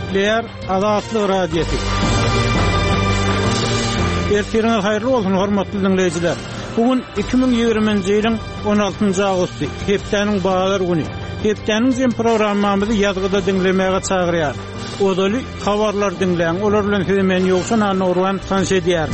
Nükleer Azatlyk Radiosu. Ertiriniz hayırlı olsun hormatly dinleyijiler. Bugün 2020-nji ýylyň 16-njy agusty, hepdeniň baýlar güni. Hepdeniň jem programmamyzy ýazgyda dinlemäge çagyrýar. Odaly habarlar dinleýän, olar bilen hemen ýoksan anurwan tanşedýär.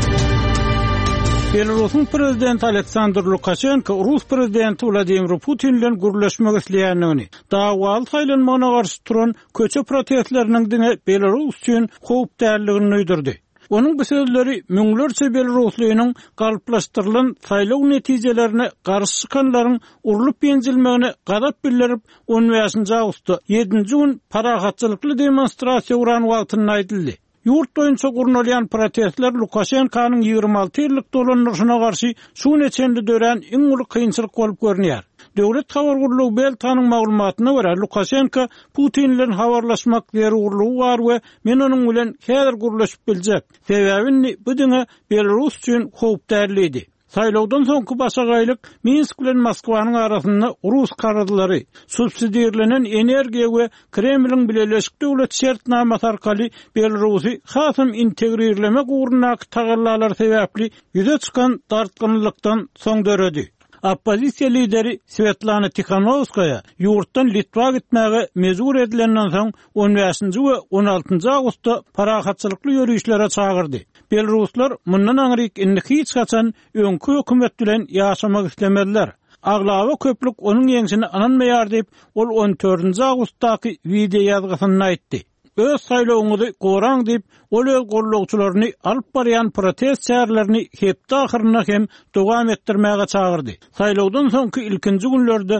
Belarusyň prezidenti Aleksandr Lukashenko Rus prezidenti Vladimir Putin bilen gurulşmak isleýändigini, dawaly taýlanmagyna garşy turan köçe protestleriniň diňe Belarus üçin howp därligini öýdürdi. Onun bu sözleri müňlerçe Belaruslynyň galyplaşdyrylan saýlaw netijelerine garşy çykanlaryň urulup ýenjilmegine gadap bildirip 15-nji awgustda 7-nji gün parahatçylykly demonstrasiýa uran wagtyny aýdyldy. Yurt boýunça gurnalýan protestler Lukashenkanyň 26 ýyllyk dolanýaryna garşy şu neçendi dören iň uly kynçylyk bolup görünýär. Döwlet habar gurulugy Beltanyň maglumatyna görä Lukashenko Putin bilen habarlaşmak zerurlugy bar we men onuň bilen häzir gurulşyp biljek. Sebäbini bu diňe Belarus üçin howp därlidi. Saýlawdan soňky başagaýlyk Minsk bilen Moskwanyň arasynda Rus karadylary subsidiýerlenen energiýa we Kremliň Birleşik Döwlet şertnamaty arkaly Belarusy hasam integrirlemek ugruna tagallalar sebäpli ýüze çykan dartgynlykdan soň döredi. Oppozisiýa lideri Svetlana Tikhanovskaya ýurtdan Litwa gitmäge mezur edilenden soň 15-nji we 16-njy awgustda parahatçylykly ýörüşlere çagyrdy. Belaruslar mundan aňryk indi hiç kaçan öňkü hökümet bilen ýaşamak islemediler. Aglawa köplük onuň ýeňsini ananmaýar diýip ol 14-nji awgustdaky video ýazgysyny aýtdy. Öz saýlawyňyzy goraň diýip ol öz gollugçylaryny alyp barýan protest şäherlerini hepde ahyryna hem dowam etdirmäge çagyrdy. Saýlawdan soňky ilkinji günlerde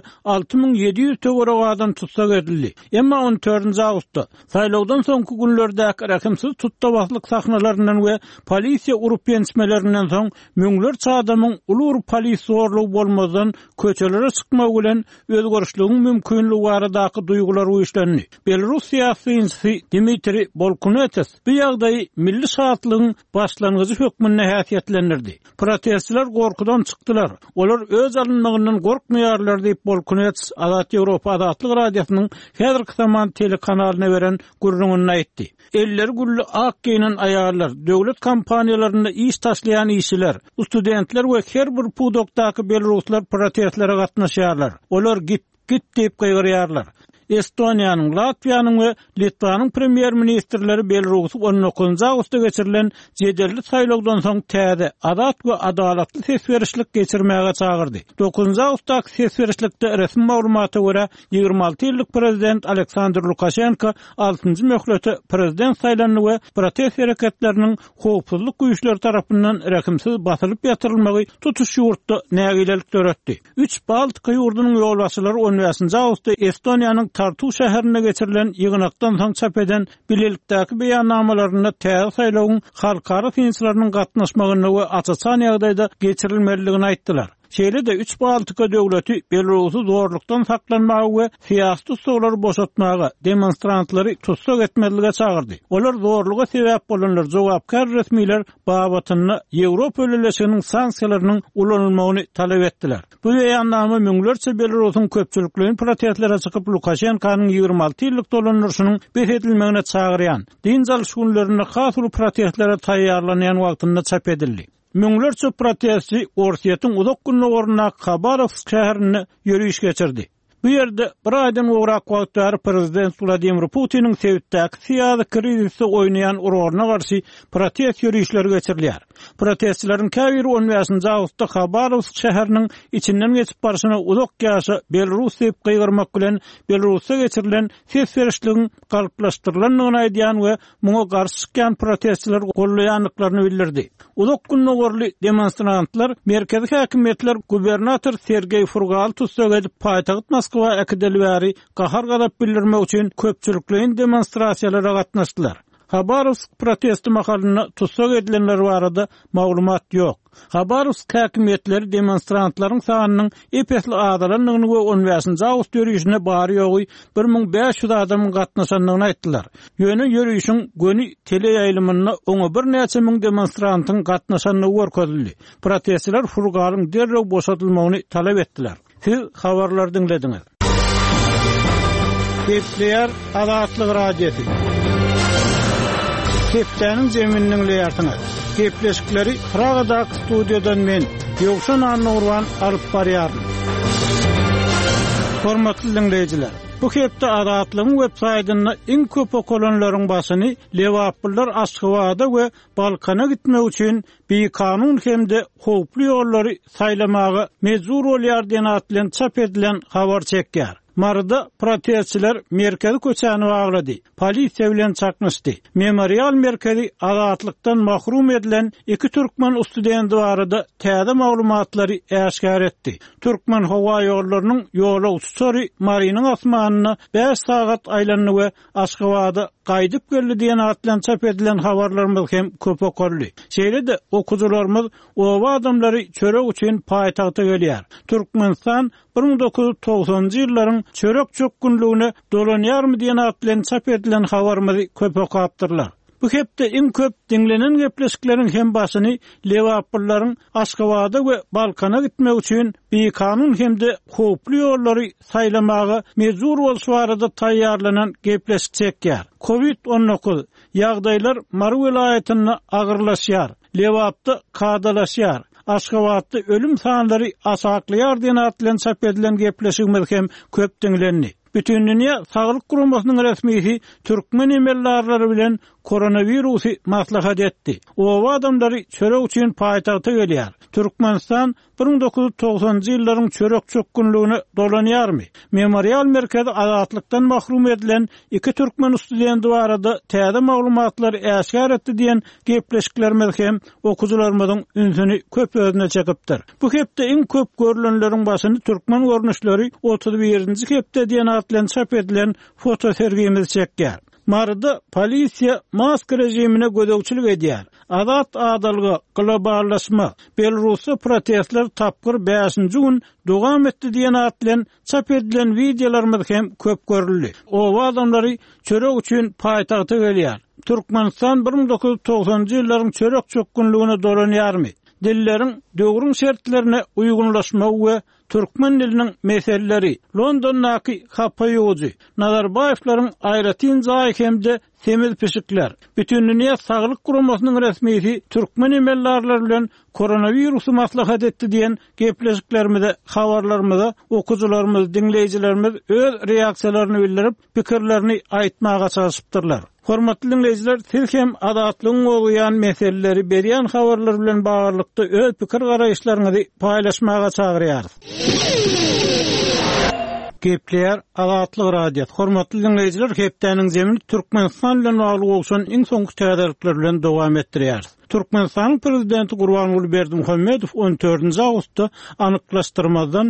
6700 töwerek adam tutsak edildi. Emma 14-nji awgustda saýlawdan soňky günlerdäki rakymsyz tutdawatlyk sahnalarynyň we polisiýa urup ýenişmelerinden soň müňlerçe adamyň ulur polis zorlugy bolmadan köçelere çykmak bilen özgörüşlüğüň mümkinligi baradaky duýgular uýuşlandy. Belarus siýasyçysy Dmitri Bolkunetes bu ýagdaýy milli şahatlygyň başlangyjy hökmüne häsiýetlendirdi. Protestçiler gorkudan çykdylar. Olar öz alynmagynyň gorkmaýarlar diýip Bolkunetes Azat Ýewropa Azatlyk Radiosynyň häzirki zaman telekanalyna beren gurrungyny aýtdy. Eller gully ak giýinen aýarlar, döwlet kampaniýalarynda iş taşlayan işçiler, studentler we her bir pudokdaky Belaruslar protestlere gatnaşýarlar. Olar git diýip gaýrýarlar. Estoniýanyň, Latwiýanyň we Litvanyň premier ministrleri Belarusy 19-njy awgustda geçirilen jedelli saýlawdan soň täze adat we adalatly sesberişlik geçirmäge çagyrdy. 9-njy awgustdaky sesberişlikde resmi maglumaty görä 26 ýyllyk prezident Aleksandr Lukashenko 6-njy möhleti prezident saýlanyny we protest hereketleriniň howpsuzlyk güýçleri tarapyndan rekimsiz basylyp ýatyrylmagy tutuş ýurtda nägilelik töretdi. 3 Baltyk ýurdunyň ýolbaşçylary 15-nji awgustda Estoniýanyň Tartu şäherine geçirilen ýygnakdan soň çap eden bilelikdäki beýannamalaryna täze saýlawyň halkara finçlarynyň gatnaşmagyny we açyçan ýagdaýda geçirilmeligini aýtdylar. Şeýle-de 3 Baltyk döwleti Belarusy zorlukdan saklanmagy we syýasy tutsaklary boşatmagy demonstrantlary tutsak etmelige çagyrdy. Olar zorluga sebäp bolanlar jogapkar resmiler babatyny Ýewropa Öýleşiginiň sanksiýalarynyň ulanylmagyny talap etdiler. Bu beýannama müňlerçe Belarusyň köpçülikligiň protestlere çykyp Lukashenkanyň 26 ýyllyk dolanýarynyň beredilmegine çagyrýan. Dinjal şunlaryny hasy protestlere taýýarlanýan wagtynda çap edildi. Müňlerçe protestçi Orsiýetyň uzak günlerine Khabarovsk şäherine ýörüş geçirdi. Bu ýerde bir aýdan ograk wagtlar prezident Vladimir Putiniň sebäpdäki syýasy krizisi oýnaýan urarna garşy protest ýörüşleri geçirilýär. Protestçilerin käbiri 15-nji awgustda Khabarovsk şäheriniň içinden geçip barşyna uzak ýaşa Belarus diýip gaýrmak bilen Belarusda geçirilen sesberişligiň galyplaşdyrylanyny aýdýan we muňa garşy çykan protestçiler gollaýanlyklaryny bildirdi. Uzak günlerli demonstrantlar merkezi häkimetler gubernator Sergey Furgal tutsak edip paýtagyt Moskwa äkidelbäri gahar gadap bildirmek üçin köpçülikliň demonstrasiýalara gatnaşdylar. Khabarovsk protesti mahalyny tutsak edilenler barada maglumat ýok. Khabarovsk häkimetleri demonstrantlaryň sanynyň epesli azalanyny we 15-nji awgust ýörüşine bary ýogy 1500 adamyň gatnaşanlygyny aýtdylar. Ýöne ýörüşiň göni tele ýaýlymyna oňa bir näçe müň demonstrantyň gatnaşanlygy görkezildi. Protestçiler Furgalyň derrew boşatylmagyny talap etdiler. Siz habarlar dinlediňiz. Gepleýär Azatlyk radiosu. Keptäniň zemininiň leýartyna. Gepleşikleri Pragadak studiodan men Ýogşan Nurwan alyp barýardy. Hormatly dinleýijiler, bu hepde Azatlygyň web-saýtyna iň köp okulanlaryň basyny lewaplar Aşgabatda we Balkana gitmek üçin bir kanun hemde howply ýollary saýlamagy mezur bolýar diýen atlan çap edilen habar çekýär. Marada protestçiler merkezi köçäni baglady. Polisiýa bilen çakmışdy. Memorial merkezi azatlykdan mahrum edilen iki türkmen studenti barada täze maglumatlary äşkar etdi. Türkmen hawa ýollarynyň ýola uçuşary Mariniň asmanyna 5 sagat aýlanyny we Aşgabatda gaýdyp geldi diýen atlan çap edilen habarlarymyz hem köp okurly. Şeýle-de okujularymyz owa adamlary çörek üçin paýtagta gelýär. Türkmenistan 1990-njy ýyllaryň çörek çökünlüğüne dolanýarmy diýen atlan çap edilen habarymyzy köp okapdyrlar. Bu hepde iň köp dinlenen gepleşikleriň hem basyny lewaplarlaryň Aşgabatda we Balkana gitmek üçin bir kanun hemde howply ýollary saýlamagy mezur bolýan barada taýýarlanan gepleşik çekýär. Covid-19 ýagdaýlar Mary welaýatyna agyrlaşýar, lewapda kadalaşýar. Aşgabatda ölüm sanlary asaklýar diýen atlan çap edilen gepleşigimiz hem köp dinlenýär. Bütün dünya Sağlık Guramasynyň resmisi Türkmen emellarlary bilen koronavirusy maslahat etdi. O adamlary çörek üçin paýtagta gelýär. Türkmenistan 1990-njy ýyllaryň çörek çökünlüğüne dolanýarmy? Memorial merkezi azatlykdan mahrum edilen iki türkmen studenti barada täze maglumatlary äşkar etdi diýen gepleşiklerimiz hem okujularymyzyň ünsüni köp özüne çekipdir. Bu hepde iň köp görülenleriň basyny türkmen görnüşleri 31-nji hepde diýen atlan çap edilen foto sergimiz çekýär. Marada polisiýa mask rejimine gödökçilik edýär. Azat adalygy, globallaşma, Belarusda protestler tapgyr 5-nji gün dowam etdi diýen atlan çap edilen videolarymyz hem köp görüldi. O adamlary çörek üçin paýtagta gelýär. Türkmenistan 1990-njy ýyllaryň çörek çökünlüğüne dolanýarmy? Dilleriň döwrüň şertlerine uygunlaşmak we Türkmen diliniň meseleleri Londondaky Hapaýozy, Nazarbaýewlaryň aýratyn jaý hemde semiz pişikler. Bütün dünýä Sağlyk Guramasynyň resmisi Türkmen emellarlary bilen koronavirusy maslahat etdi diýen gepleşiklerimize, habarlarymyza okujularymyz, dinleýijilerimiz öz reaksiýalaryny bildirip, pikirlerini aýtmaga çalışypdyrlar. Hormatly dinleýijiler, siz hem azatlygyň bolýan meseleleri berýän habarlar bilen baglykda öz pikir garaýşlaryňyzy paýlaşmaga çagyrýarys. Gepleýär Azatlyk radiosu. Hormatly dinleýijiler, hepdeniň zemini Türkmenistan bilen bagly bolşan iň soňky täzelikler bilen dowam etdirýär. Türkmenistan prezidenti Gurbanguly Berdimuhammedow 14-nji awgustda anyklaşdyrmadan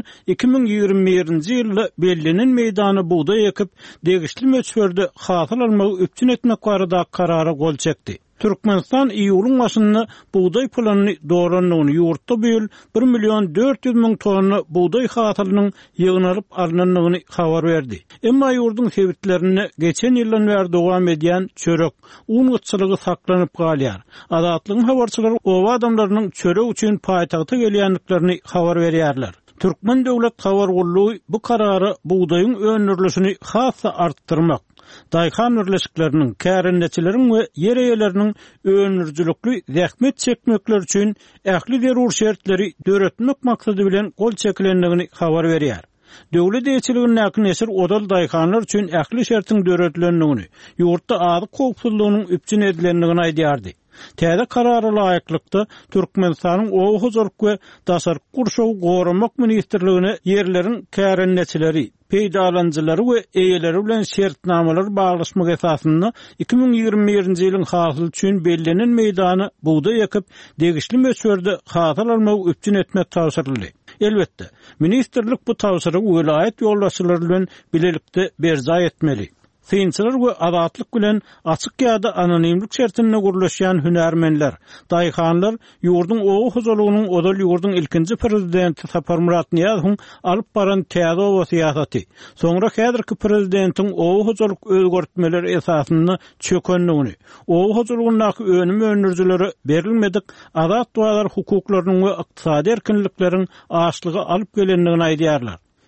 2021-nji ýylda Bellinin meýdany buğday ekip degişli möçberde hasyl almagy üpçün etmek barada karara gol çekdi. Türkmenistan iýulyň başynda buğday planyny doranlygyny ýurtda böl 1.400.000 tonna buğday hasylynyň ýygnalyp alynanlygyny habar berdi. Emma ýurdun sebitlerini geçen ýyldan beri dowam edýän çörek uňutçylygy saklanyp galýar. Azatlygyň habarçylary owa adamlarynyň çörek üçin paýtagta gelýänliklerini habar berýärler. Türkmen döwlet habar gollugy bu karary buğdaýyň önürlüsini hassa artdyrmak, daýhan birleşikleriniň, kärenneçileriň we ýer eýeleriniň önürjülükli zähmet çekmekler üçin ähli zerur şertleri döretmek maksady bilen gol çekilenligini habar berýär. Döwlet eýçiliginiň näkin esir odal daýhanlar üçin ähli şertiň döretlendigini, ýurtda azyk howpsuzlygynyň üpçün edilenligini aýdýardy. Täze karara laýyklykda Türkmenistanyň owa huzurlyk we daşaryk gurşagy goramak ministrligine ýerleriň kärenneçileri, peýdalanjylary we eýeleri bilen şertnamalar baglaşmak esasynda 2021-nji ýylyň hasyl üçin Bellinin meýdany buğday ekip degişli möçberde hasyl almagy üpçün etmek tawsyrly. Elbetde, ministrlik bu tawsyry welaýat ýoldaşlary bilen bilelikde berza etmeli. Synçylar we azatlyk bilen açyk ýa-da anonimlik şertine gurulýan hünärmenler, daýhanlar ýurdun owa huzurlygynyň odal ýurdun ilkinji prezidenti Sapar Murat Niýazowyň alyp baran täze owa syýasaty, soňra häzirki prezidentiň owa huzurlyk özgertmeleri esasynda çökenligini, owa huzurlygynyň önüm önürjileri berilmedik azat dualar hukuklarynyň we ykdysady erkinlikleriň aşlygy alyp gelenligini aýdýarlar.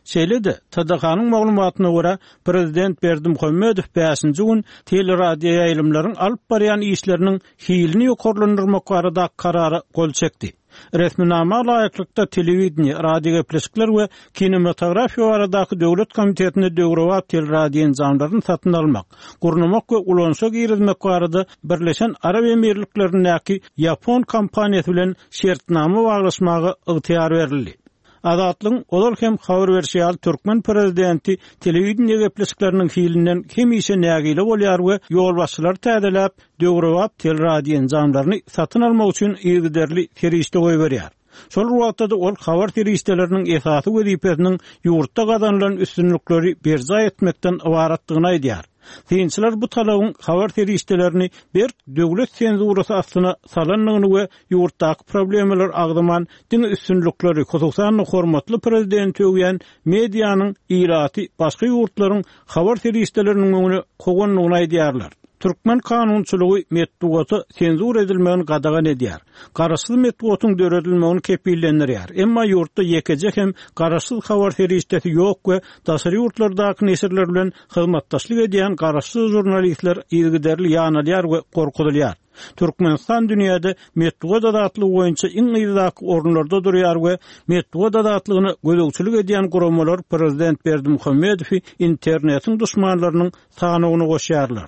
Şeýle-de TDK-nyň maglumatyna görä prezident Berdimuhammedow 5-nji gün teleradio ýaýlymlaryň alyp barýan işleriniň hilini ýokarlandyrmak barada karary gol çekdi. Resminama laýyklykda telewiziýa, radio gepleşikler we kinematografiýa baradaky döwlet komitetine döwrewap teleradio enzamlaryny satyn almak, gurnamak we ulanşa girizmek barada Birleşen Arab Emirlikleriniňki Yapon kompaniýasy bilen şertnama baglaşmagy ygtyar berildi. Adatlyň olar hem habar berýär Türkmen prezidenti telewiziýa gepleşikleriniň hilinden hemişe nägile bolýar we ýolbaşçylar täzelep döwrewap teleradio enzamlaryny satyn almak üçin ýygyderli terişde goý berýär. Şol wagtda ol habar terişdeleriniň esasy wezipesiniň ýurtda gazanılan üstünlükleri berza etmekden ibaratdygyny aýdýar. Synçylar bu talabyň habar terişdelerini bir döwlet senzurasy astyna salanlygyny we ýurtdaky problemler agdaman diňe üstünlükleri, hususan hormatly prezident öýen mediýanyň iraty başga ýurtlaryň habar terişdeleriniň öňüne goýanlygyny aýdýarlar. Türkmen kanunçylygy metdugaty senzur edilmegini gadagan edýär. Garaşsyz metdugatyň döredilmegini kepillendirýär. Emma ýurtda ýekejek hem garaşsyz habar terişdesi ýok we daşary ýurtlardaky neşirler bilen hyzmatdaşlyk edýän garaşsyz jurnalistler ýygyderli ýanalýar we gorkudylýar. Türkmenistan dünýäde metdugat adatlygy boýunça iň ýyzak orunlarda durýar we metdugat adatlygyny gözegçilik edýän guramalar prezident Berdimuhammedow internetiň düşmanlarynyň sanygyny goşýarlar.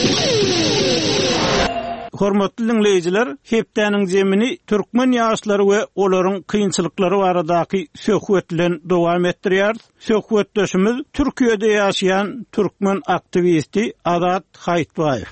Hormatly dinleyijiler, hepdäniň jemini türkmen ýaşlary we olaryň kynçylyklary baradaky söhbet bilen dowam etdirýär. Söhbetdeşimiz Türkiýede ýaşaýan türkmen aktivisti Adat Haýtbaýew.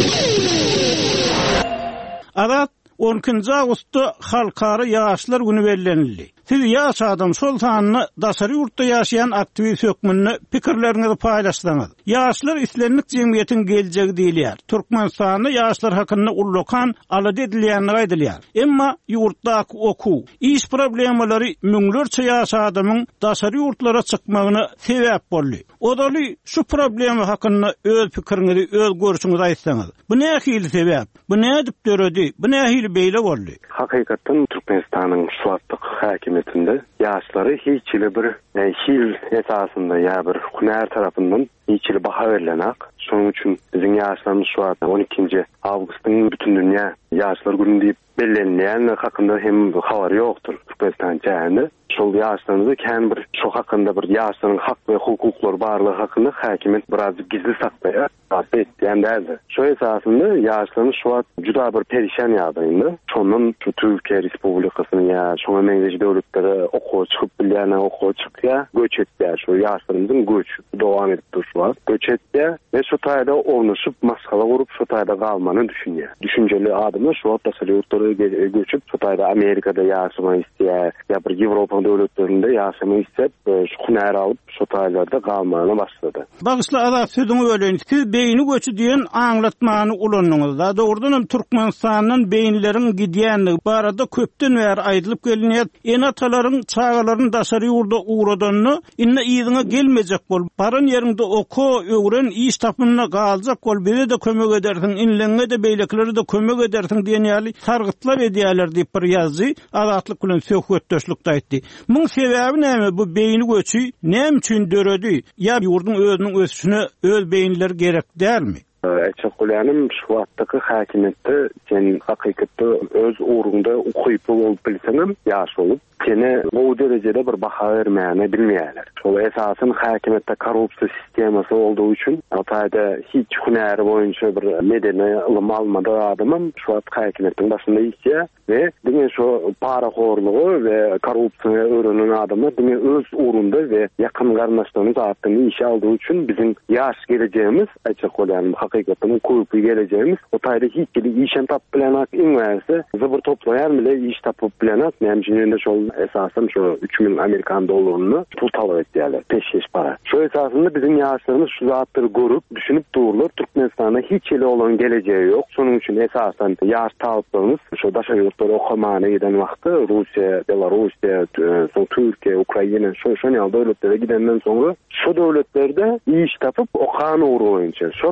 Adat 12-nji awgustda halkara ýaşlar güni bellenildi. Siz ýaş adam şol sanyny daşary ýurtda ýaşaýan aktivist hökmünde pikirlerinizi paýlaşsaňyz. Ýaşlar islenlik jemgyýetiň geljegi diýilýär. Türkmenistanyň ýaşlar hakynda ullakan alady edilýäni aýdylýar. Emma ýurtdaky okuw, iş problemleri müňlerçe ýaş adamyň daşary ýurtlara çykmagyna sebäp boldy. Odaly şu problemi hakynda öz pikiriňizi, öz görüşiňizi aýtsaňyz. Bu nähili sebäp? Bu nädip döredi? Bu nähili beýle boldy? Hakykatdan Türkmenistanyň şuwatlyk häkimetinde ýaşlary hiçbir bir hil esasında ýa bir hünär tarapyndan hiçbir baha berilenak. Şonuň üçin biziň ýaşlarymyz şu 12-nji awgustdyň bütün dünýä ýaşlar güni diýip bellenýän hakynda hem habar ýokdur. Türkmenistan jäne şol ýaşlarymyzy kän bir şu hakynda bir ýaşlaryň hak we hukuklary barlygy hakynda häkimet biraz gizli saklaýar. Etdiýändi. Şu esasında ýaşlaryň şu juda bir perişan ýagdaýynda. Şondan şu Türkiýe Respublikasynyň ýa şoňa meňzeji döwletlere okuw çykyp bilýän okuw çykýar, göç etýär. Şu ýaşlarymyzyň göçü dowam edip durýar. Göç etýär we şu taýda ornaşyp maskala gurup şu taýda galmany düşünýär. Düşünjeli adamlar şu wagtda ýurtlara göçüp şu taýda Amerikada ýaşamak istəyär, ýa bir Ýewropa döwletlerinde ýaşamak istep, şu hünär alyp şu taýlarda galmany başlady. Bagysly Adat sözüňi bölen, siz beýni göçü diýen aňlatmany ulanýyňyzda dogrudan Türkmenistanyň beýinleriň gidýänligi barada köpden bäri aýdylyp gelinýär. Enatalaryň çağalaryň daşary ýurda uğradanyny inne ýyzyňa gelmejek bol. Baran ýerinde oku, öwren, iş tapynyna galjak bol. Bize de kömek edersiň, inleňe de beýleklere de kömek edersiň diýen ýaly targytlap edýärler diýip bir ýazdy. Adatlyk bilen söhbetdeşlikde aýtdy. Muň sebäbi näme? Bu beýni göçü näme üçin döredi? Ýa ýurdun özüniň ösüşine öz beýinleri gerek dälmi? Açıklayanım şu vaxtdaki häkimetde sen hakykatda öz uğrunda ukuyup bolup bilseňem ýaş bolup seni bu derejede bir baha bermäni bilmeýärler. Şol esasyn häkimetde korrupsiýa sistemasy olduğu üçin ataýda hiç hünäri boýunça bir medeni ilim almady adamym şu wagt häkimetden başynda ýitýär we diňe şu para horlugy we korrupsiýa öwrenen adamlar diňe öz uğrunda we ýakyn garnaşlaryny zatdyny işe aldığı üçin biziň ýaş geleceğimiz açıklayan hakykatdan köp geleceğimiz o taýda hiç bir işen tap bilenak inwärse zıbır toplaýar bile iş tapyp bilenak nämjinde şol esasen şu 3000 Amerikan dollaryny pul talap etdiler. Peşkeş para. Şu esasında bizim ýaşlarymyz şu zatları görüp, düşünüp dururlar. Türkmenistana hiç ele olan geleceği yok. Şonuň üçin esasen ýaş talyplarymyz şu daşary ýurtlara okumana giden wagtda Russiýa, Belarusiýa, Türkiýe, Ukraina şu ýaly döwletlere gidenden soňra şu döwletlerde iş tapyp okan uğru boýunça şu taýda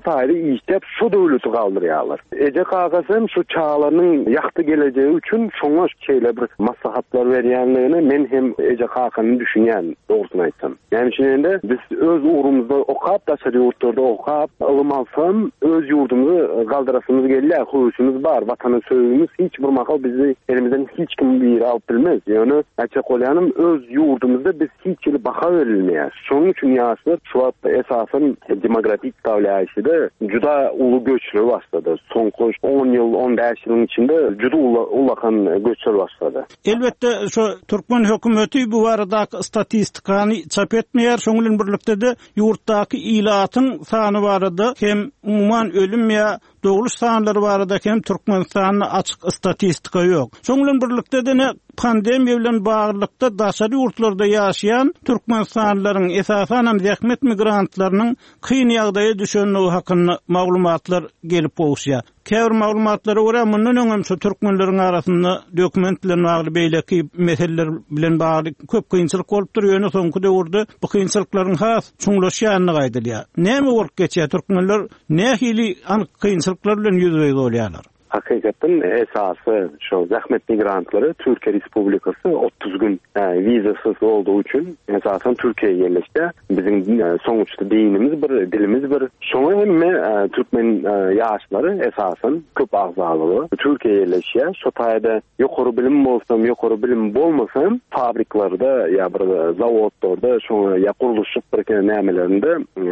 işlep şu döwleti galdyrýarlar. Eje kagasym şu çağlarının ýakty geleceği üçin şoňa şeýle bir maslahatlar berýänligini men hem eje kakanyny düşünýän, dogrusyny aýtsam. Yani şeýle biz öz urumuzda okap, daşary ýurtlarda okap, ılym alsam öz ýurdumuzy galdyrasymız gelýär, hoýuşymyz bar, watanyň söýümiz hiç bir makal bizi elimizden hiç kim bir alıp bilmez. Yani açık olyanım öz yurdumuzda biz hiç yılı baka verilmeyer. Şonun için yaşlar şu hatta esasen demografik davlayışıda juda ulu göçlü başladı. Son 10 yıl, 15 yılın içinde juda ulakan göçler başladı. Elbette şu Türkmen hökümeti bu arada statistikany çap etmeýär. Şoňyň birlikde de yurtdaky ilatın sany barada hem umuman ölüm ya doğuluş sanları barada hem Türkmenistan'da açık statistika yok. Şoňyň birlikde de pandemiýa bilen baglykda daşary ýurtlarda ýaşaýan Türkmenistanlylaryň esasen zähmet migrantlarynyň kyn ýagdaýa düşenligi hakynda maglumatlar gelip bolýar. Käbir maglumatlary görä mundan öňem şu türkmenleriň arasynda dokumentler bagly beýleki meseleler bilen bagly köp kynçylyk bolup durýar. Soňky döwürde bu kynçylyklaryň has çuňlaşýanyny gaýdylýar. Näme bolup geçýär türkmenler? Nähili kynçylyklar bilen ýüzüňe bolýarlar? Hakikaten esası şu zahmet migrantları Türkiye Respublikası 30 gün vizasız olduğu için esasen Türkiye'ye yerleşti. Bizim sonuçta dinimiz bir, dilimiz bir. Şoňa hem Türkmen yaşları esasen köp agzalygy Türkiye'ye yerleşýär. Şu taýda ýokary bilim bolsam, ýokary bilim bolmasam fabriklarda ya bir zavodlarda şoňa ya guruluşyk bir nämelerinde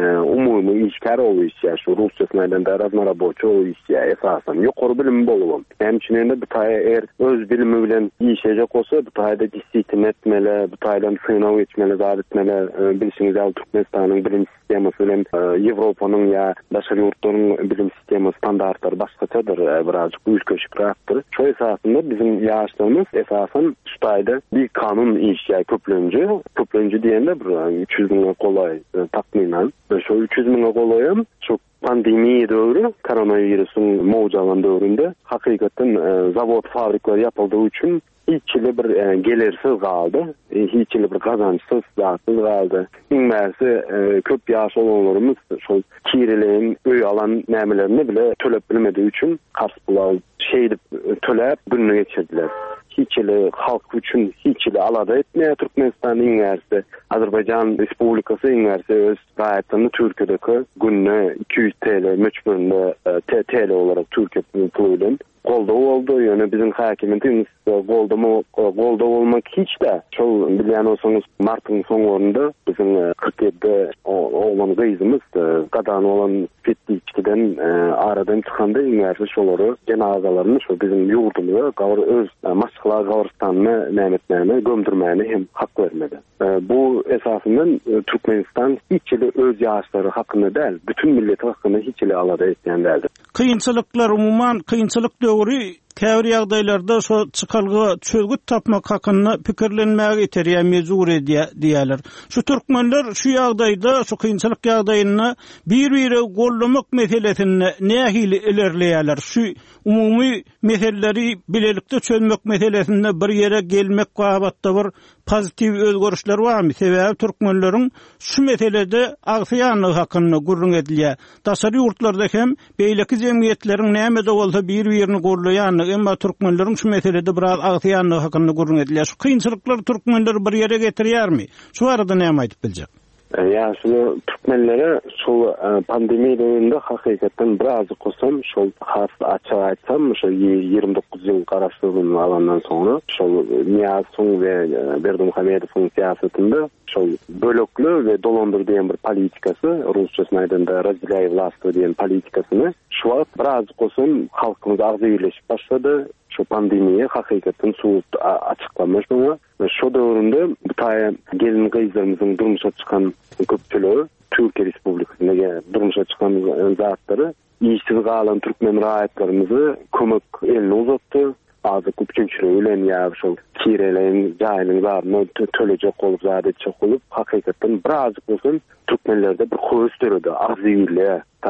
umumy işgär bolýar. Şu Russiýa da raznaraboçy bolýar esasen ýokary bilim bolum. Hemçininde bu taýa öz bilimi bilen işejek bolsa, bu taýda disiplin etmeli, bu taýdan synaw etmeli, zat etmeli. Bilişiňiz ýaly Türkmenistanyň bilim sistematy bilen Ýewropanyň ýa daşary ýurtlaryň bilim sistema standartlary başgaçadyr, birazjyk ülkeşikrakdyr. Şo esasında bizim ýaşlarymız esasen şu taýda bir kanun işe köplenji diýende bir 300 000 golay takminan. Şo 300 000 golaýym şu pandemiýa döwrü, koronawirusyň mowjalan döwründe hakikaten zavod fabrikler yapıldığı için hiç bir gelirsiz kaldı. Hiç bir kazançsız kaldı. İnmersi köp yaş olanlarımız şol kireleğin öy alan nämelerini bile tölep bilmediği için karşılar tölep gününü geçirdiler. Hiçli halk üçün hiçli alada etmeye Türkmenistan üniversite, Azerbaycan Respublikası üniversite öz gayetini Türkiye'deki gününe 200 TL möçböründe TL olarak Türkiye puluyla golda oldu. Yani bizim hakimiyetimiz golda olmak hiç de şol bilýän olsaňyz martyň soňlarynda bizim 47'de oğlan gıyzımız gadan olan fetliçkiden aradan çıkanda üniversite şolary cenazalaryny şu bizim yurdumuzda gawr öz maşgala Gawrystanyny nämetmäni gömdürmäni hem hak vermedi. Bu esasından Türkmenistan hiçli öz ýaşlary hakynda däl, bütün millet hakynda hiçli alada etýän däldir. Kıyınçılıklar umuman kıyınçılık döwri käbir ýagdaýlarda şo çykalgy çözgüt tapmak hakynda pikirlenmäge iterýär mezur diýerler. Şu türkmenler şu ýagdaýda şu kıyınçylyk ýagdaýyny bir-biri gollamak meselesini nähili ilerleýärler. Şu umumy meseleleri bilelikde çözmek meselesinde bir ýere gelmek gabatda bir pozitiv özgörüşler barmy? Sebäbi türkmenleriň şu meselede agsyanyny hakynda gurrun edilýär. Daşary ýurtlarda hem beýleki jemgyýetleriň näme de bolsa bir-birini gollaýan, emma türkmenleriň şu meselede biraz agsyanyny hakynda gurrun edilýär. Şu kynçylyklar türkmenleri bir ýere getirýärmi? Şu arada näme aýdyp biljek? Ya şunu Türkmenlere şol pandemiýa döwründe hakikaten biraz kosam şol has açyk aýtsam şol 29 ýyl garaşdyrgyny alandan soňra şol Niýaz Soň we Berdimuhamedowyň siýasatynda şol bölekli we dolandyr diýen bir politikasy, rusçasy aýdanda razdeляй власть diýen politikasyny şu wagt biraz kosam halkymyz agzyrleşip başlady. Şu pandemiýa hakikaten suwut açyklanmaş bolýar. Şu döwründe bu taýa gelin gyzlarymyzyň durmuşa çykan köpçüligi Türkiye Respublikasyna durmuşa çykan zatlary işsiz galan türkmen raýatlarymyzy kömek eline uzatdy. Azı köpçüligi bilen ýa şol kireleň jaýlyň zaryny tölejek bolup zadetjek bolup hakikaten biraz bolsun türkmenlerde bir höwüs töredi, agzyrle tarap.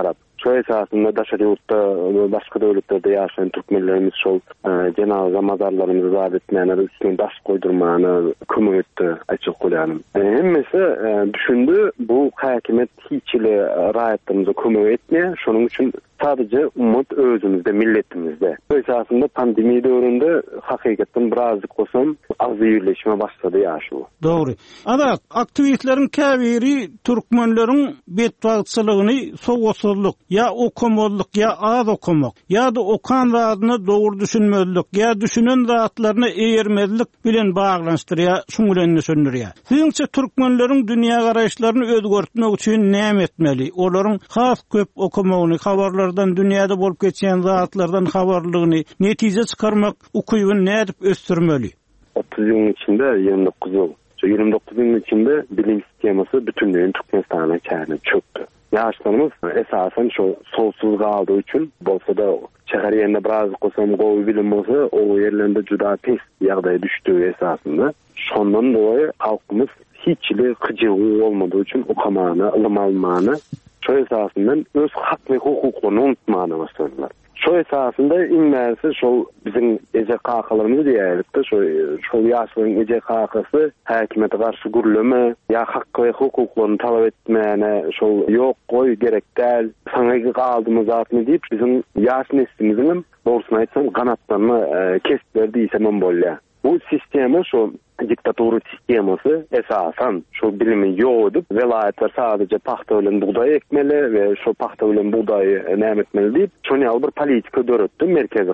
Şu esasında daşary ýurtda, başga döwletlerde ýaşaýan türkmenlerimiz şol cenaza mazarlarymyzy zat etmäne, üstüne daş goýdurmany kömek etdi, açyk bolýanym. Hemmesi düşündi, bu häkimet hiçle raýatlarymyza kömek etmeýär, şonuň üçin sadece umut özümizde, milletimizde. Esasında pandemiýa döwründe hakykatdan birazcık bolsam az ýerleşme başlady ýaşu. Dogry. Ada aktivitleriň käbiri türkmenleriň betwagçylygyny sowgatsızlyk, ya okumazlyk, ya az okumak, ya da okan radyny dogry düşünmezlik, ya düşünen zatlaryna eýermezlik bilen baglanşdyrýar, şuňulenni söndürýär. Siňçe türkmenleriň dünýä garaýşlaryny özgertmek üçin näme etmeli? Olaryň has köp okumagyny, habarlardan, dünýäde bolup geçen zatlardan habarlygyny netije çykarmak ukuýuny nädip östürmeli? 30 ýyl içinde 29 ýyl. Şu 29 ýyl içinde bilim sistemasy bütünlüğün Türkmenistana çäňe çöktü. Ýaşlarymyz esasen şu solsuz galdyğı üçin bolsa da şäher ýerinde biraz gosam gowy bilim bolsa, o ýerlerde juda pes ýagdaýa düşdü esasında. Şondan dolayı halkymyz hiçli kyjygy bolmadyğı üçin okamany, ilim almany, şu esasından öz hak we hukuklaryny unutmany başladylar. Şu esasında inmesi şol bizim ece kakalarımız diýerdik de şol ýaşlaryň ece kakasy häkimete garşy gürleme ya hak we hukuklaryny talap etmäne şol ýok goý gerek däl saňa galdymyz zatmy diýip bizim ýaş neslimizin doğrusyny aýtsam ganatlaryny kesiplerdi diýsem bolýar. Bu sistema şu diktatura sisteması esasen şu bilimi yoğudup velayetler sadece paxta bilen buğday ekmeli ve şu paxta bilen buğdayı näme etmeli diýip şonu bir politika döretdi merkezi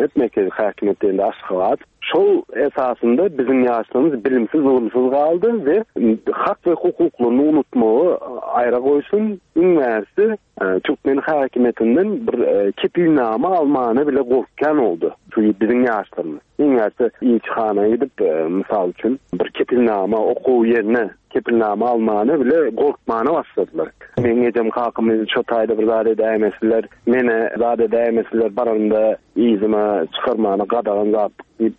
häkimetinde aşgabat. Şol esasında bizim ýaşlarymyz bilimsiz, ulumsuz galdy ve hak ve hukuklaryny unutmagy aýra goýsun. Üniversite Türkmen häkimetinden bir kepilname almany bile gorkkan oldu. Şu bizim ýaşlarymyz. Üniversite ilçihana gidip misal üçün bir kepilname okuw ýerine kepilname almany bile gorkmany başladylar. Men ejem kakymyzy çotaýda bir zat edämezler, mene zat edämezler baranda izime çykarmany gadagan zat bir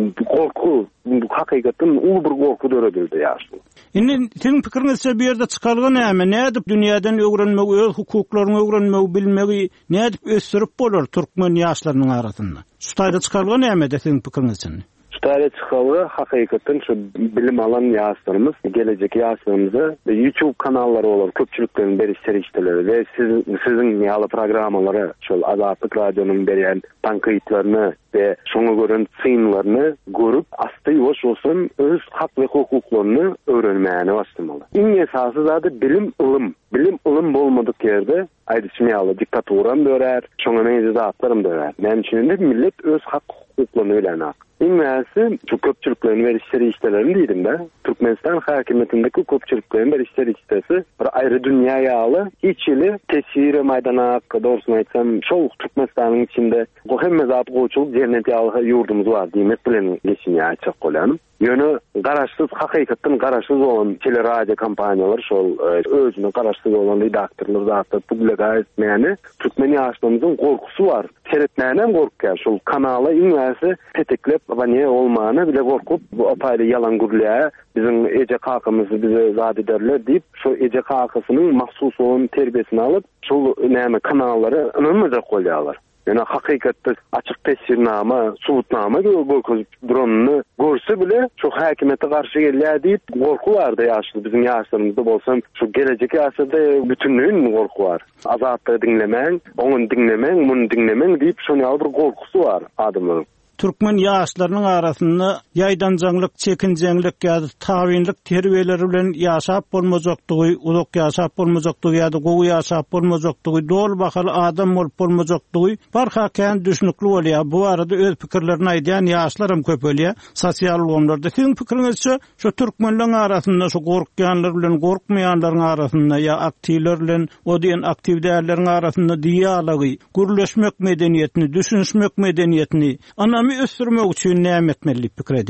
gorku, hakykatdan ulu bir gorku döredildi ýaşlar. Indi senin pikiriňizçe bir ýerde çykarlygy näme? Nädip dünýäden öwrenmek, öz hukuklaryny öwrenmek, bilmegi nädip ösürip bolar türkmen ýaşlarynyň arasynda? Şu taýda çykarlygy näme de senin pikiriňizçe? Ştaýda çykarlygy hakykatdan şu bilim alan ýaşlarymyz, gelecek ýaşlarymyza YouTube kanallary bolar, köpçülikleriň beriş serişdeleri we siziň ýaly programmalary, şol Azatlyk radionyň berýän tankytlaryny ve şoňa gören synlaryny görüp, asty ýoş bolsun öz hak we hukuklaryny öwrenmäni başlamaly. Iň esasy zady bilim, ilim. Bilim, ilim bolmadyk ýerde aýdyşmaýaly diktaturam dörer, şoňa näme zatlarym dörer. Näme üçin millet öz hak hukuklaryny bilenok. İnmesi şu köpçülüklerin verişleri işlerini dedim de. Türkmenistan häkimetindeki köpçülüklerin verişleri işlesi bir ayrı dünya ýaly, içili tesiri maydana doğrusunu aýtsam, şol Türkmenistan'ın içinde o hemme zat goýçuluk cennet ýaly ýurdumuz var diýmek bilen geçinýär açyk bolýan. Ýöne garaşsyz, hakykatdan garaşsyz bolan teleradio kompaniýalar şol özüne garaşsyz bolan redaktorlar zatda publika etmäni Türkmen ýaşlarymyzyň gorkusy var. Seretmänem gorkýar şol kanala inwäsi teteklep bany olmany bile gorkup bu apaýly ýalan gürlä bizim ece kakymyzy bize zat ederler diýip şu ece kakysynyň mahsus bolan terbiyesini alyp şol näme kanallary ynanmaja goýýarlar. Yani hakykatda açyk tesirnama, subutnama göközüp duranyny görse bile şu häkimete garşy gelýär diýip gorku bardy ýaşly bizim ýaşlarymyzda bolsam şu gelecek ýaşlarda bütünlüğün gorku bar. Azatly diňlemäň, oňy diňlemäň, muny diňlemäň diýip şonu bir gorkusy bar adamlaryň. Türkmen ýaşlarynyň arasynda ýaýdanjaňlyk, çekinjaňlyk ýa-da tawinlik terbiýeleri bilen ýaşap bolmajakdygy, uzak ýaşap bolmajakdygy ýa-da gowy ýaşap bolmajakdygy, dol bahaly adam bolup bolmajakdygy barhakän düşnükli bolýar. Bu arada öz pikirlerini aýdýan ýaşlarym köp bolýar. Sosial ulgamlarda siň pikiriňizçe şu türkmenliň arasynda şu gorkýanlar bilen gorkmaýanlaryň arasynda ýa aktivler bilen o diýen aktiv dälleriň arasynda diýalogy, gürleşmek medeniýetini, düşünmek medeniýetini ösürmek üçin näme etmeli pikir edýäňiz?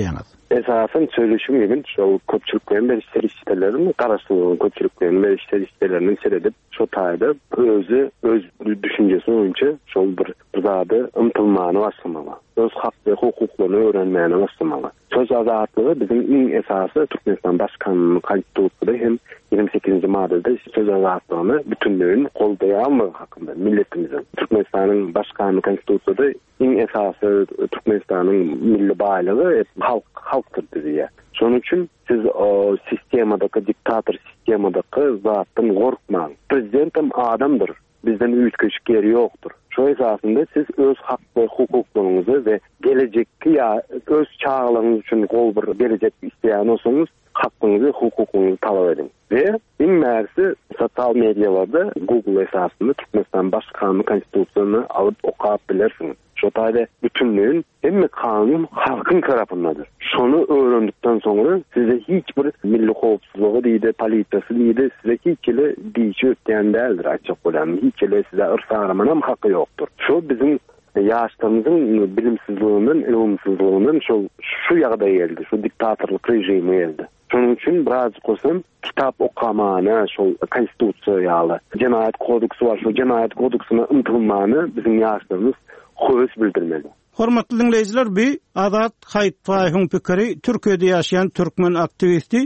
esasen söyleşim gibi şol köpçülüklerin berişleri sitelerini garaşdırılan köpçülüklerin berişleri sitelerini seredip şo taýda öz düşünjesi boýunça şol bir zady ymtylmany başlamaly. Öz hak we hukuklaryny öwrenmäni başlamaly. Söz azatlygy bizim iň esasy Türkmenistan başkanynyň konstitusiyasynda hem 28-nji maddede söz azatlygyny bütünlüğün goldaýanlygy hakynda milletimizin Türkmenistanyň başkanynyň konstitusiyasynda iň esasy Türkmenistanyň milli baýlygy halktır diýär. Şonuň üçin siz o sistemadaky diktator sistemadaky zatdan gorkmaň. Prezidentim adamdyr. Bizden üýtgeçik geri ýokdur. Şo esasında siz öz hak we hukuklaryňyzy we gelecekki ya öz çağlaryňyz üçin gol bir gelecek isleýän bolsaňyz hakyňyzy, hukukyňyzy talap edin. Ve iňmärsi sosial medialarda Google esasında Türkmenistan başkanyny konstitusiýasyny alyp okap bilersiň. Şo taýda bütünlüğün hemme kanun halkın tarapyndadyr. Şonu öwrendikden soňra size hiç bir milli howpsuzlygy diýdi, polisiýasy diýdi, size hiç ele diýçi ötýän däldir, açyk bolan. Hiç ele size ırsaramana haky ýokdur. Şo bizim ýaşlarymyzyň bilimsizliginiň, ilmsizliginiň şu ýagdaýa geldi, şu diktatorluk rejimi geldi. Şonuň üçin biraz goşsam kitap okamana, şol konstitusiýaly Jenaýat kodeksy bar, şu Jenaýat kodeksyna ymtylmany bizim ýaşlarymyz höwes bildirmeli. Hormatly dinleýijiler, bi Azat Haýtbaýewiň pikiri Türkiýede ýaşaýan türkmen aktivisti.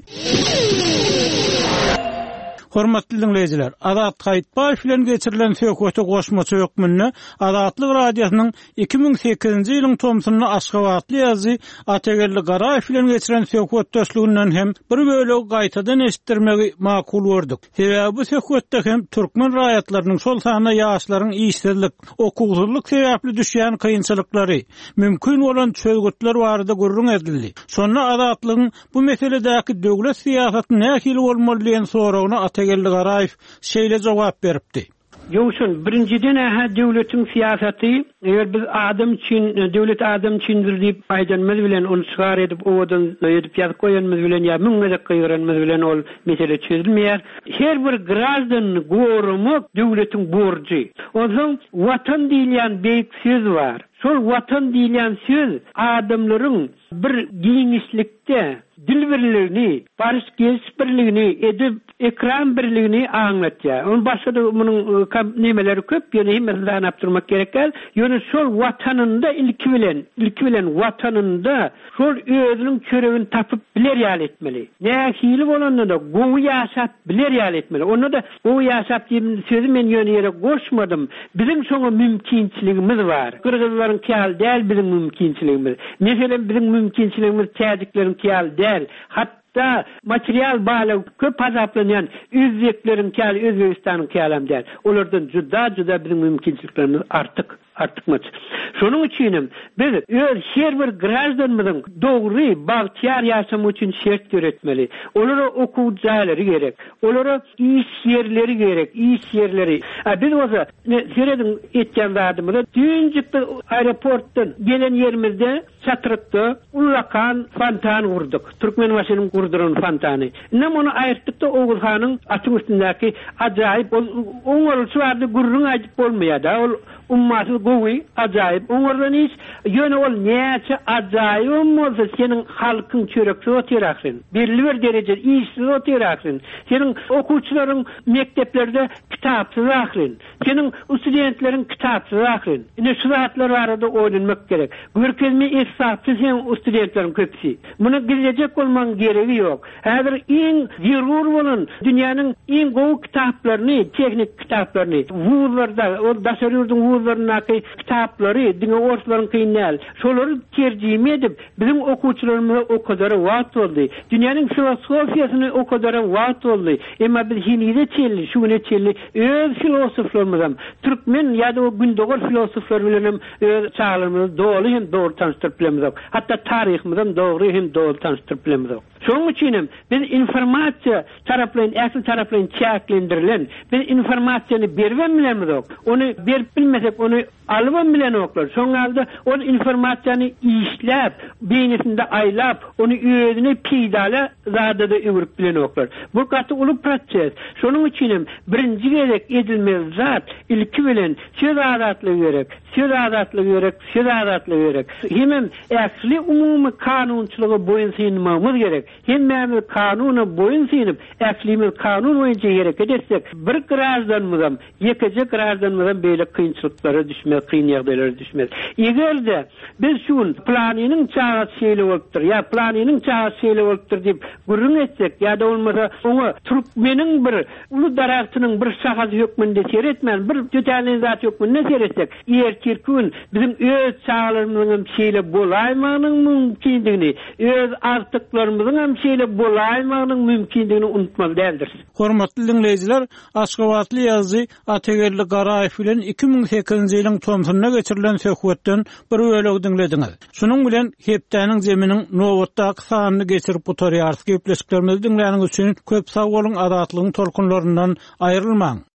Hormatly dinleýijiler, Azat Haýtbaýew bilen geçirilen söhbeti goşmaça hökmünde Azatlyk radiosynyň 2008-nji ýylyň tomsuny Aşgabatly ýazy Atagelli Garaýew bilen geçirilen söhbet döşlüginden hem bir bölegi gaýtadan eşitdirmegi makul gördük. Sebäbi bu söhbetde hem türkmen raýatlarynyň şol sanyna ýaşlaryň işsizlik, okuwsuzlyk sebäpli düşýän kynçylyklary, mümkin bolan çözgütler barada gurrun edildi. Sonra Azatlygyň bu meseledäki döwlet siýasaty nähili bolmaly diýen soragyna Atagelli Garaýew şeýle jogap beripdi. Ýokşun birinciden döwletiň siýasaty, eger biz adam üçin döwlet adam üçindir diýip aýdanmaz bilen onu çygar edip owadan edip ýazyp goýanmaz bilen ýa müňgedek goýranmaz bilen ol mesele çözülmeýär. Her bir grazdan gorumak döwletiň borjy. Onuň watan diýilen beýik söz bar. Şol watan diýilen söz adamlaryň bir giňişlikde dil birligini, barış birligini edip ekran birligini aňlatýar. Onu başga da munyň nemeleri köp, ýöne hemmeden apdurmak gerekler. Ýöne şol watanynda ilki bilen watanynda şol özüniň çöregini tapyp biler ýaly etmeli. Nähili bolanda da gowy ýaşap biler ýaly etmeli. Onda da gowy ýaşap diýip sözü men ýöne ýere goşmadym. Bizim şoňa mümkinçiligimiz bar. Kırgızlaryň käl däl bizim mümkinçiligimiz. Meselen bizim mümkinçiligimiz täzekleriň käl däl. Hatta material bağlı köp azaplanyan üzveklerin käl Özbekistanyň kälam däl. Olardan juda bizim mümkinçiliklerimiz artykmaç. Şonuň üçin biz her bir grazdanymyzyň dogry bagtyar ýaşamy üçin şert göretmeli. Olara okuw jaýlary gerek. Olara iş ýerleri gerek, iş ýerleri. Biz oza seredin etken zadymyda düňjükde aeroportdan gelen ýerimizde çatyrykda ulakan fontan gurduk. Türkmenbaşynyň gurduran fontany. Näme onu aýyrtykda Oğuzhanyň açyk üstündäki ajaýyp oňarlysy bardy gurrun aýdyp bolmaýar da. Ol ummaty gowy ajaýyp oňardan iş ýöne ol näçe ajaýyp bolsa seniň halkyň çörekçi otýaraksyn. Belli bir derejede işsiz otýaraksyn. Seniň okuwçylaryň mekteplerde kitapsız aklyn. Seniň studentleriň kitapsız aklyn. Ine şu zatlar barada oýlanmak gerek. Görkezme esasy sen studentlerin köpsi. Muny gelecek bolmaň geregi ýok. Häzir iň zerur bolan dünýäniň iň gowy kitaplaryny, teknik kitaplaryny wuzlarda, o daşarýurdun wuzlarynyňky kitaplary, diňe orslaryň kynal. Şolary terjime edip bizim okuwçylarymyza o kadar wagt boldy. Dünýäniň filosofiýasyny o kadar wagt boldy. Emma biz hinide çelli, şuňa çelli öz filosoflarymyzam, türkmen ýa-da o gündogor filosoflar bilen öz çağlarymyzy dogry hem dogry tanıştyryp bilemizok. Hatta taryhymyzdan dogry hem dogry tanıştyryp bilemizok. Şoň üçin biz informasiýa taraplaryň, äsli taraplaryň çäklendirilen, biz informasiýany bermem bilen yok. Onu berip bilmesek, onu alıp bilen oklar. Şoň halda o informasiýany işläp, beýnesinde aýlap, onu özüne piýdala zada da öwürip bilen oklar. Bu gaty uly proses. Şonuň üçin birinji gerek edilmeli zat ilki bilen söz adatlygy gerek. Söz adatlygy gerek. Hemem äsli umumy kanunçylygy boýunça gerek. Hemme kanuny boýunça äsli kanun boýunça gerek etsek, bir grazdanmyzam, ýekeje grazdanmyzam beýle kynçylyklara düşmez, kyn ýagdaýlara düşmez. Egerde biz şun planynyň çagasy şeýle bolupdyr, ýa planynyň çagasy şeýle bolupdyr diýip gurrun etsek, ýa da bolmasa oňa türkmeniň bir uly daratynyň bir şahasy hökmünde seretmän, bir jötäli zat hökmünde seretsek, erkirkün bizim öz çağlarymyzyň şeýle bolaýmagynyň mümkindigini, öz artyklarymyzyň hem şeýle bolaýmagynyň mümkindigini unutmaly däldir. Hormatly dinleýijiler, Aşgabatly ýazgy Atagerli Garaýew bilen 2008-nji ýylyň Tomsonda geçirilen söhbetden bir bölegi dinlediňiz. Şunuň bilen hepdäniň zeminiň nowatdaky sanyny geçirip bu tarýarty gepleşiklerimizi dinläniňiz üçin köp sag bolun, adatlygyň tolkunlaryndan aýrylmaň.